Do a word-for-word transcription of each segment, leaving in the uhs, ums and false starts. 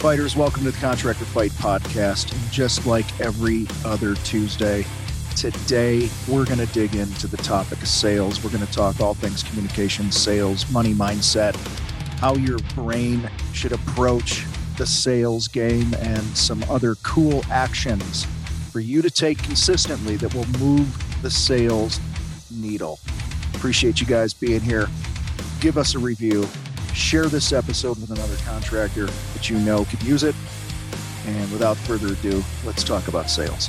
Fighters, welcome to the Contractor Fight Podcast. Just like every other Tuesday, today we're going to dig into the topic of sales. We're going to talk all things communication, sales, money mindset, how your brain should approach the sales game, and some other cool actions for you to take consistently that will move the sales needle. Appreciate you guys being here. Give us a review. Share this episode with another contractor that you know could use it. And without further ado, let's talk about sales.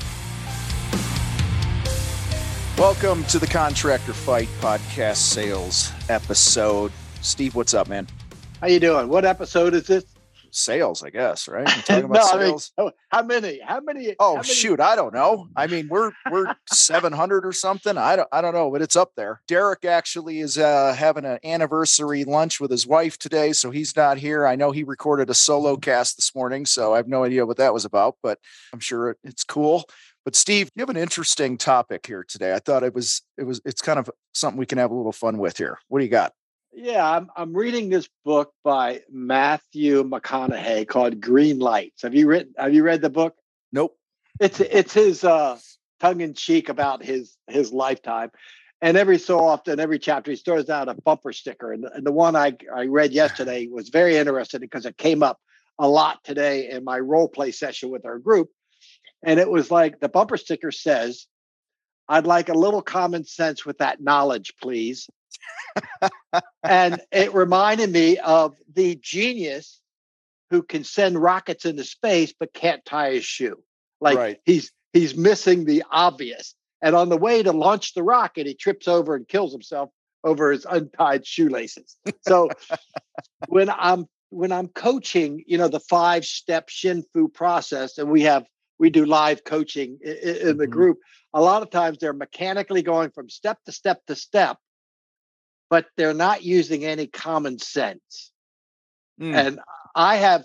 Welcome to the Contractor Fight Podcast sales episode. Steve, what's up, man? How you doing? What episode is this? Sales, I guess, right? You're talking about no, sales. I mean, how many? How many? Oh, how many? shoot. I don't know. I mean, we're we're seven hundred or something. I don't I don't know, but it's up there. Derek actually is uh, having an anniversary lunch with his wife today, so he's not here. I know he recorded a solo cast this morning, so I have no idea what that was about, but I'm sure it, it's cool. But Steve, you have an interesting topic here today. I thought it was it was it's kind of something we can have a little fun with here. What do you got? Yeah, I'm I'm reading this book by Matthew McConaughey called Green Lights. Have you written? Have you read the book? Nope. It's it's his uh, tongue in cheek about his his lifetime, and every so often, every chapter, he throws out a bumper sticker. And, and the one I I read yesterday was very interesting because it came up a lot today in my role play session with our group, and it was like the bumper sticker says, "I'd like a little common sense with that knowledge, please." And it reminded me of the genius who can send rockets into space but can't tie his shoe. Like right. he's he's missing the obvious. And on the way to launch the rocket, he trips over and kills himself over his untied shoelaces. So when I'm when I'm coaching, you know, the five-step Shin Fu process, and we have we do live coaching in, in the Mm-hmm. group, a lot of times they're mechanically going from step to step to step, but they're not using any common sense. Mm. And I have,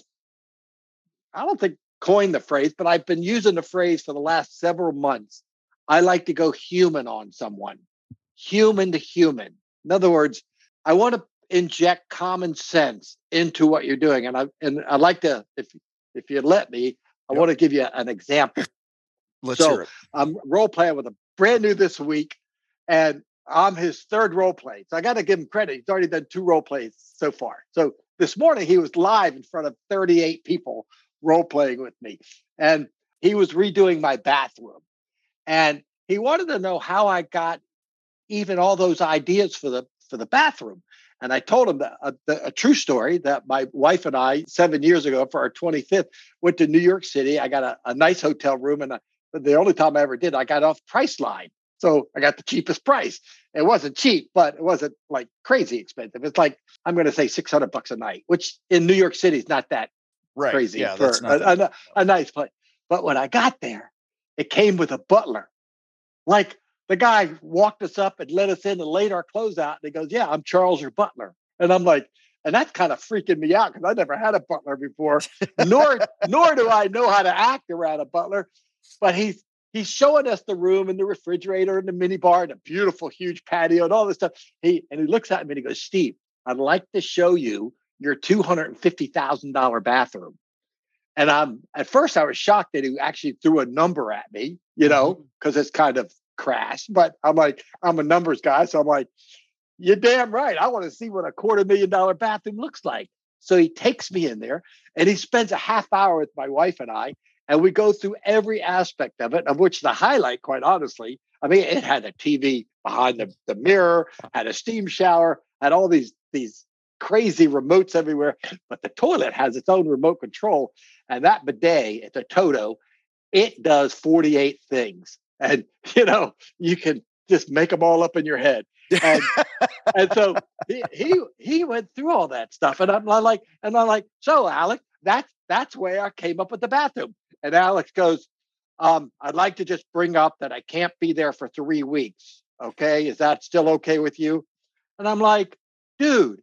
I don't think coined the phrase, but I've been using the phrase for the last several months. I like to go human on someone, human to human. In other words, I want to inject common sense into what you're doing. And I and I'd like to, if if you let me, I yep. want to give you an example. Let's so hear it. I'm role playing with a brand new this week, and I'm his third role play. So I got to give him credit. He's already done two role plays so far. So this morning he was live in front of thirty-eight people role playing with me. And he was redoing my bathroom. And he wanted to know how I got even all those ideas for the for the bathroom. And I told him that a, a true story that my wife and I, seven years ago for our twenty-fifth, went to New York City. I got a, a nice hotel room. And I, the only time I ever did, I got off Priceline. So I got the cheapest price. It wasn't cheap, but it wasn't like crazy expensive. It's like, I'm going to say six hundred bucks a night, which in New York City is not that right. crazy yeah, for that's a, a, a nice place. But when I got there, it came with a butler. Like the guy walked us up and let us in and laid our clothes out. And he goes, "Yeah, I'm Charles, your butler." And I'm like, and that's kind of freaking me out because I never had a butler before, nor nor do I know how to act around a butler. But he's He's showing us the room and the refrigerator and the mini bar and a beautiful, huge patio and all this stuff. He and he looks at me and he goes, "Steve, I'd like to show you your two hundred fifty thousand dollars bathroom." And I'm at first I was shocked that he actually threw a number at me, you know, because mm-hmm. it's kind of crass. But I'm like, I'm a numbers guy, so I'm like, "You're damn right. I want to see what a quarter million dollar bathroom looks like." So he takes me in there and he spends a half hour with my wife and I. And we go through every aspect of it, of which the highlight, quite honestly, I mean, it had a T V behind the, the mirror, had a steam shower, had all these, these crazy remotes everywhere. But the toilet has its own remote control. And that bidet, it's a Toto, it does forty-eight things. And, you know, you can just make them all up in your head. And, and so he, he he went through all that stuff. And I'm like, and I'm like, "So, Alec, that's, that's where I came up with the bathroom." And Alex goes, um, "I'd like to just bring up that I can't be there for three weeks. Okay. Is that still okay with you?" And I'm like, "Dude,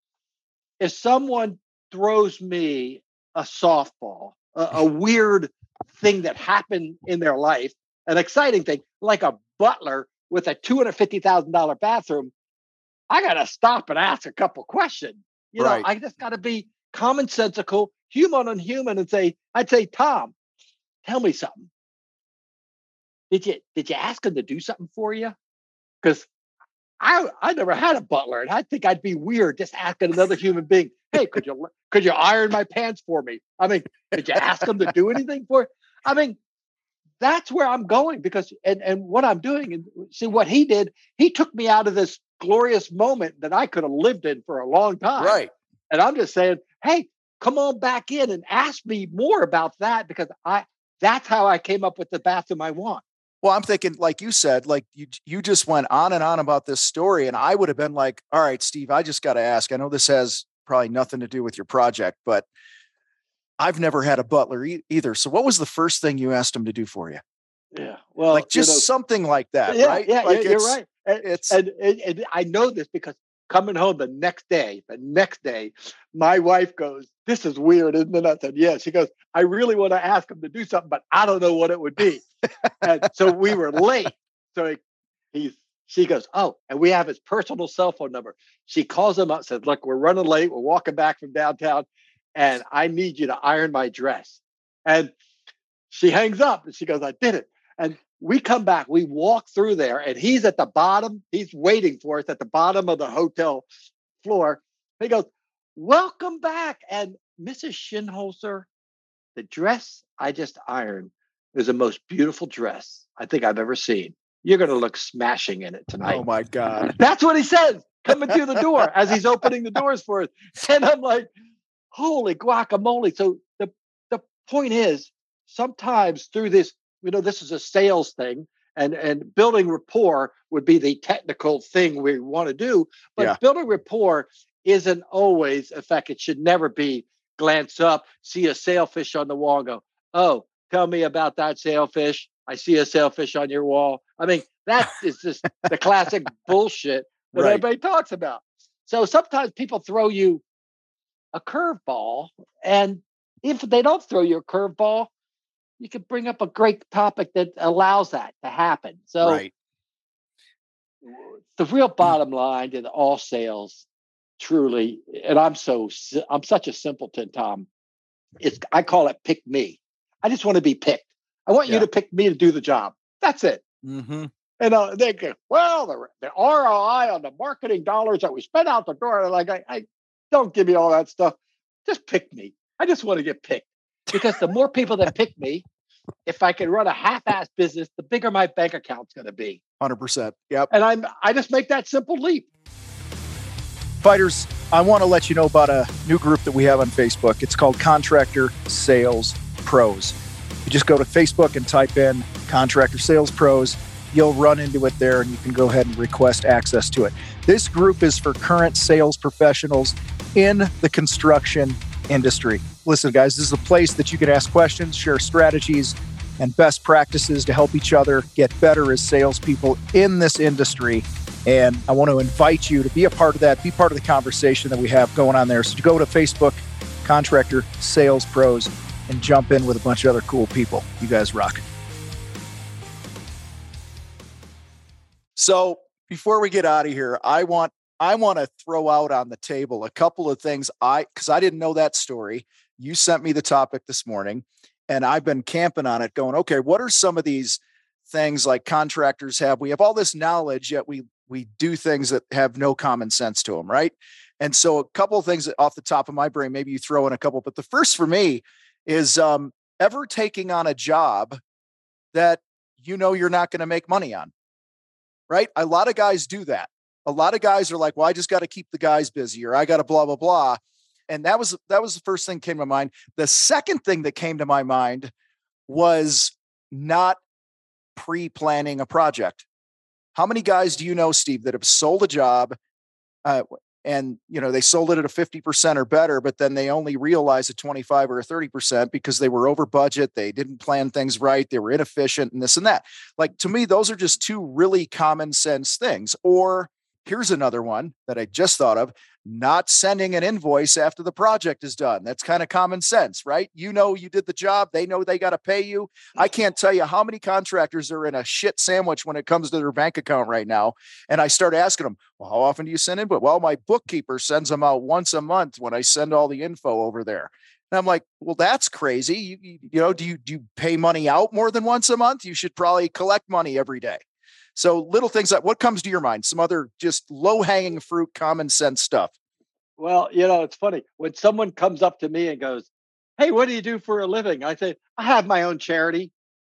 if someone throws me a softball, a, a weird thing that happened in their life, an exciting thing, like a butler with a two hundred fifty thousand dollars bathroom, I got to stop and ask a couple questions. You know, right. I just got to be commonsensical human on human and say, I'd say, Tom, tell me something. Did you did you ask him to do something for you? Because I I never had a butler, and I think I'd be weird just asking another human being, hey, could you could you iron my pants for me? I mean, did you ask him to do anything for you? I mean, that's where I'm going, because and and what I'm doing, and see what he did, he took me out of this glorious moment that I could have lived in for a long time. Right. And I'm just saying, hey, come on back in and ask me more about that, because I that's how I came up with the bathroom I want. Well, I'm thinking, like you said, like you, you just went on and on about this story. And I would have been like, all right, Steve, I just got to ask, I know this has probably nothing to do with your project, but I've never had a butler e- either. So what was the first thing you asked him to do for you? Yeah. Well, like just you know, something like that, yeah, right? Yeah, like you're right. And, it's, and, and, and I know this because coming home the next day, the next day, my wife goes, this is weird, isn't it? I said, yeah. She goes, I really want to ask him to do something, but I don't know what it would be. And so we were late. So he, he's, she goes, oh, and we have his personal cell phone number. She calls him up, says, look, we're running late. We're walking back from downtown, and I need you to iron my dress. And she hangs up, and she goes, I did it. And we come back, we walk through there, and he's at the bottom. He's waiting for us at the bottom of the hotel floor. He goes, welcome back. And Missus Shinholzer, the dress I just ironed is the most beautiful dress I think I've ever seen. You're going to look smashing in it tonight. Oh, my God. That's what he says, coming through the door as he's opening the doors for us. And I'm like, holy guacamole. So the, the point is, sometimes through this, you know, this is a sales thing, and, and building rapport would be the technical thing we want to do. But yeah. building rapport isn't always, in fact, it should never be glance up, see a sailfish on the wall, and go, oh, tell me about that sailfish. I see a sailfish on your wall. I mean, that is just the classic bullshit that right. everybody talks about. So sometimes people throw you a curveball, and if they don't throw you a curveball, you can bring up a great topic that allows that to happen. So right. the real bottom line in all sales, truly, and I'm so I'm such a simpleton, Tom. It's I call it pick me. I just want to be picked. I want yeah. you to pick me to do the job. That's it. Mm-hmm. And uh, they go, well, the, the R O I on the marketing dollars that we spent out the door. And like, I, I don't give me all that stuff. Just pick me. I just want to get picked, because the more people that pick me, if I can run a half-assed business, the bigger my bank account's going to be. one hundred percent. Yep. And I'm I just make that simple leap. Fighters, I want to let you know about a new group that we have on Facebook. It's called Contractor Sales Pros. You just go to Facebook and type in Contractor Sales Pros. You'll run into it there, and you can go ahead and request access to it. This group is for current sales professionals in the construction industry. Listen, guys, this is a place that you can ask questions, share strategies, and best practices to help each other get better as salespeople in this industry. And I want to invite you to be a part of that, be part of the conversation that we have going on there. So go to Facebook, Contractor Sales Pros, and jump in with a bunch of other cool people. You guys rock. So before we get out of here, I want I want to throw out on the table a couple of things I because I didn't know that story. You sent me the topic this morning, and I've been camping on it going, okay, what are some of these things like contractors have? We have all this knowledge, yet we we do things that have no common sense to them, right? And so a couple of things off the top of my brain, maybe you throw in a couple, but the first for me is um, ever taking on a job that you know you're not going to make money on, right? A lot of guys do that. A lot of guys are like, well, I just got to keep the guys busy, or I got to blah, blah, blah. And that was, that was the first thing that came to my mind. The second thing that came to my mind was not pre-planning a project. How many guys do you know, Steve, that have sold a job uh, and, you know, they sold it at a fifty percent or better, but then they only realized a twenty-five or a thirty percent because they were over budget. They didn't plan things right. They were inefficient and this and that. Like, to me, those are just two really common sense things. Or here's another one that I just thought of: not sending an invoice after the project is done. That's kind of common sense, right? You know, you did the job. They know they got to pay you. I can't tell you how many contractors are in a shit sandwich when it comes to their bank account right now. And I start asking them, well, how often do you send invoice? Well, my bookkeeper sends them out once a month when I send all the info over there. And I'm like, well, that's crazy. You, you, you know, do you, do you pay money out more than once a month? You should probably collect money every day. So little things like, what comes to your mind? Some other just low hanging fruit, common sense stuff. Well, you know, it's funny when someone comes up to me and goes, "Hey, what do you do for a living?" I say, "I have my own charity."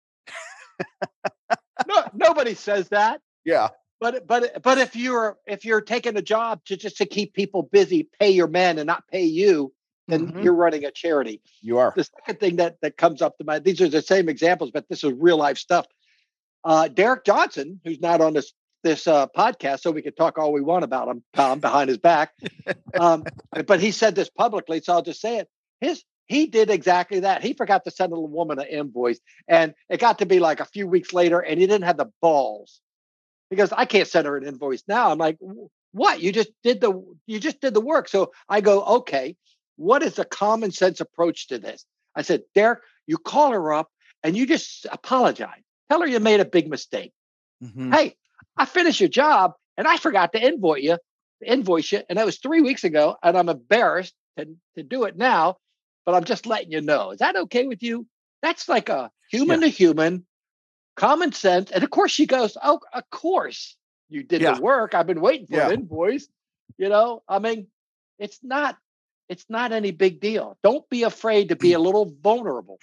No, nobody says that. Yeah. But but but if you're if you're taking a job to just to keep people busy, pay your men and not pay you, then Mm-hmm. you're running a charity. You are. The second thing that that comes up to mind, these are the same examples, but this is real life stuff. Uh, Derek Johnson, who's not on this this uh, podcast, so we can talk all we want about him, Tom, behind his back. Um, but he said this publicly, so I'll just say it. His he did exactly that. He forgot to send a woman an invoice, and it got to be like a few weeks later, and he didn't have the balls because I can't send her an invoice now. I'm like, what? You just did the you just did the work. So I go, okay, what is a common sense approach to this? I said, Derek, you call her up and you just apologize. Tell her you made a big mistake. Mm-hmm. Hey, I finished your job and I forgot to invoice you, invoice you, and that was three weeks ago, and I'm embarrassed to, to do it now, but I'm just letting you know. Is that okay with you? That's like a human Yeah. to human, common sense. And of course she goes, oh, of course you did Yeah. the work. I've been waiting for Yeah. an invoice. You know, I mean, it's not, it's not any big deal. Don't be afraid to be a little vulnerable.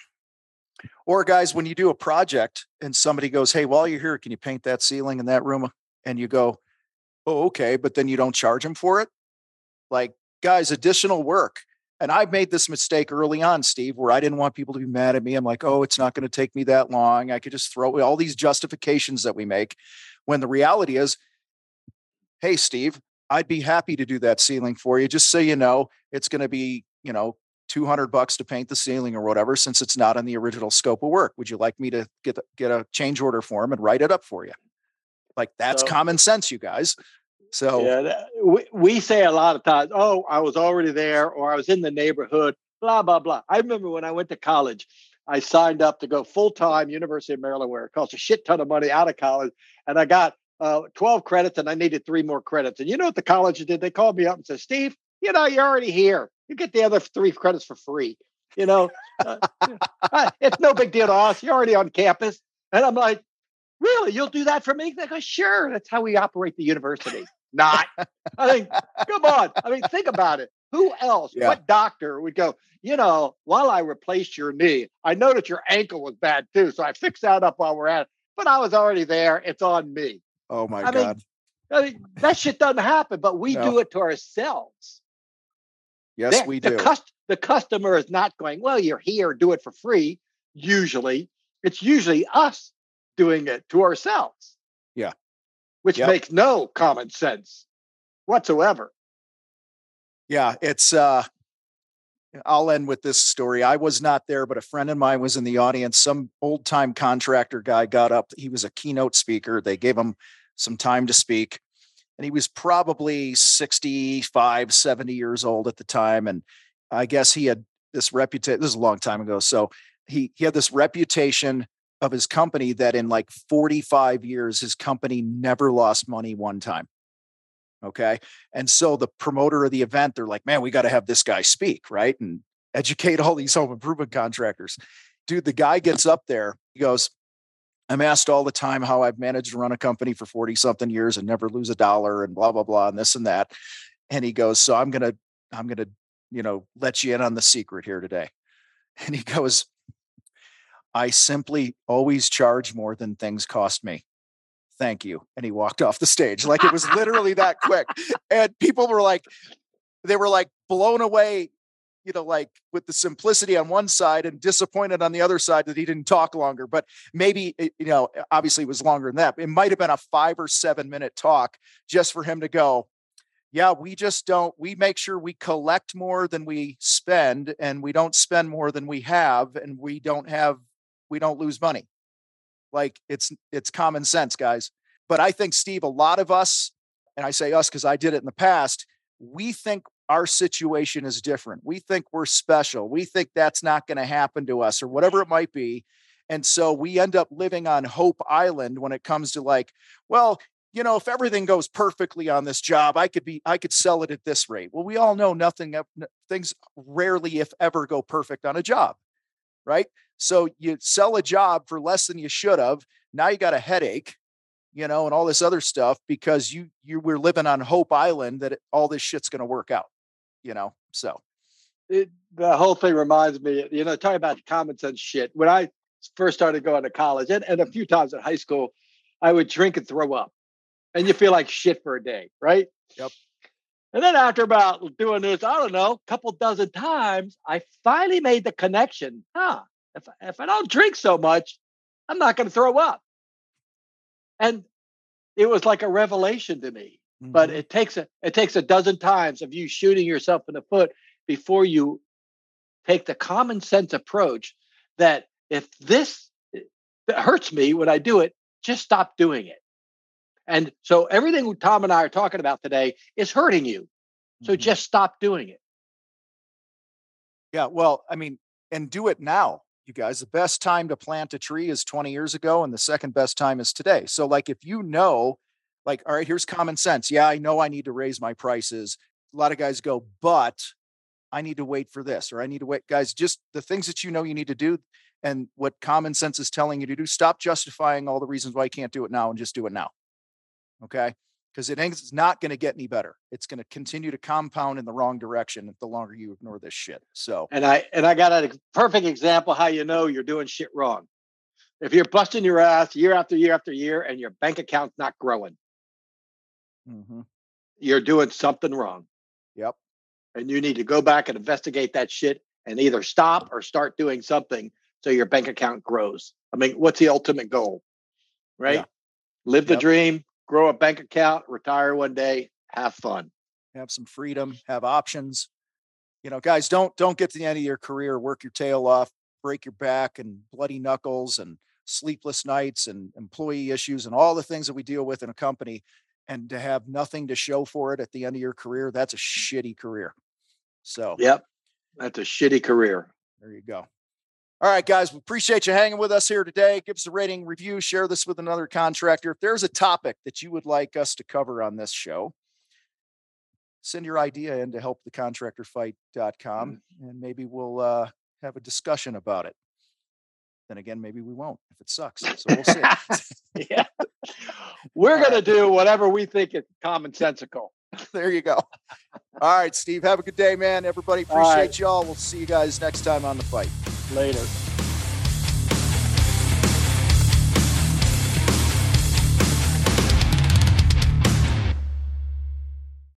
Or guys, when you do a project and somebody goes, "Hey, while you're here, can you paint that ceiling in that room?" And you go, "Oh, okay." But then you don't charge them for it. Like, guys, additional work. And I've made this mistake early on, Steve, where I didn't want people to be mad at me. I'm like, oh, it's not going to take me that long. I could just throw away all these justifications that we make, when the reality is, hey, Steve, I'd be happy to do that ceiling for you. Just so you know, it's going to be, you know, two hundred bucks to paint the ceiling or whatever, since it's not in the original scope of work. Would you like me to get, get a change order form and write it up for you? Like, that's So, common sense, you guys. So yeah, that, we, we say a lot of times, oh, I was already there or I was in the neighborhood, blah, blah, blah. I remember when I went to college, I signed up to go full time, University of Maryland, where it costs a shit ton of money out of college. And I got uh, twelve credits and I needed three more credits. And you know what the college did? They called me up and said, Steve, you know, you're already here. You get the other three credits for free. You know, uh, it's no big deal to us. You're already on campus. And I'm like, really? You'll do that for me? They go, sure. That's how we operate the university. Not. I mean, come on. I mean, think about it. Who else? Yeah. What doctor would go, you know, while I replaced your knee, I know that your ankle was bad too. So I fixed that up while we're at it. But I was already there. It's on me. Oh my I God. Mean, I mean, that shit doesn't happen, but we No. do it to ourselves. Yes, They're, we the do. Cust- the customer is not going, well, you're here, do it for free. Usually, it's usually us doing it to ourselves. Yeah. Which Yep. makes no common sense whatsoever. Yeah, it's uh I'll end with this story. I was not there, but a friend of mine was in the audience. Some old time contractor guy got up. He was a keynote speaker. They gave him some time to speak. And he was probably sixty-five, seventy years old at the time. And I guess he had this reputation. This is a long time ago. So he, he had this reputation of his company that in like forty-five years, his company never lost money one time. Okay. And so the promoter of the event, they're like, man, we got to have this guy speak, right? And educate all these home improvement contractors. Dude, the guy gets up there. He goes, I'm asked all the time how I've managed to run a company for forty something years and never lose a dollar and blah, blah, blah, and this and that. And he goes, so I'm going to, I'm going to, you know, let you in on the secret here today. And he goes, I simply always charge more than things cost me. Thank you. And he walked off the stage. Like, it was literally that quick. And people were like, they were like blown away, you know, like with the simplicity on one side and disappointed on the other side that he didn't talk longer. But maybe, you know, obviously it was longer than that. It might have been a five or seven minute talk just for him to go, yeah, we just don't, we make sure we collect more than we spend, and we don't spend more than we have, and we don't have, we don't lose money. Like, it's, it's common sense, guys. But I think, Steve, a lot of us, and I say us because I did it in the past, we think our situation is different. We think we're special. We think that's not going to happen to us or whatever it might be. And so we end up living on Hope Island when it comes to like, well, you know, if everything goes perfectly on this job, I could be, I could sell it at this rate. Well, we all know nothing, things rarely, if ever, go perfect on a job, right? So you sell a job for less than you should have. Now you got a headache, you know, and all this other stuff because you, you were living on Hope Island that it, all this shit's going to work out, you know? So it, the whole thing reminds me, you know, talking about common sense shit. When I first started going to college and, and a few times in high school, I would drink and throw up and you feel like shit for a day. Right. Yep. And then after about doing this, I don't know, a couple dozen times, I finally made the connection. Huh, if, if I don't drink so much, I'm not going to throw up. And it was like a revelation to me. Mm-hmm. But it takes a it takes a dozen times of you shooting yourself in the foot before you take the common sense approach that if this hurts me when I do it, just stop doing it. And so everything Tom and I are talking about today is hurting you. So mm-hmm. just stop doing it. Yeah, well, I mean, and do it now, you guys. The best time to plant a tree is twenty years ago, and the second best time is today. So, like, if you know, like, all right, here's common sense. Yeah, I know I need to raise my prices. A lot of guys go, but I need to wait for this, or I need to wait. Guys, just the things that you know you need to do and what common sense is telling you to do, stop justifying all the reasons why you can't do it now and just do it now. Okay? Because it ain't, it's not going to get any better. It's going to continue to compound in the wrong direction the longer you ignore this shit. So, and I and I got a perfect example how you know you're doing shit wrong. If you're busting your ass year after year after year and your bank account's not growing, mm-hmm. you're doing something wrong. Yep. And you need to go back and investigate that shit and either stop or start doing something so your bank account grows. I mean, what's the ultimate goal, right? Yeah. Live the yep. dream, grow a bank account, retire one day, have fun. Have some freedom, have options. You know, guys, don't, don't get to the end of your career, work your tail off, break your back and bloody knuckles and sleepless nights and employee issues and all the things that we deal with in a company, and to have nothing to show for it at the end of your career. That's a shitty career. So, yep, that's a shitty career. There you go. All right, guys, we appreciate you hanging with us here today. Give us a rating, review, share this with another contractor. If there's a topic that you would like us to cover on this show, send your idea in to help the contractor fight dot com, and maybe we'll uh, have a discussion about it. Then again, maybe we won't if it sucks. So we'll see. Yeah. We're going right. to do whatever we think is commonsensical. There you go. All right, Steve, have a good day, man. Everybody, appreciate right. y'all. We'll see you guys next time on The Fight. Later.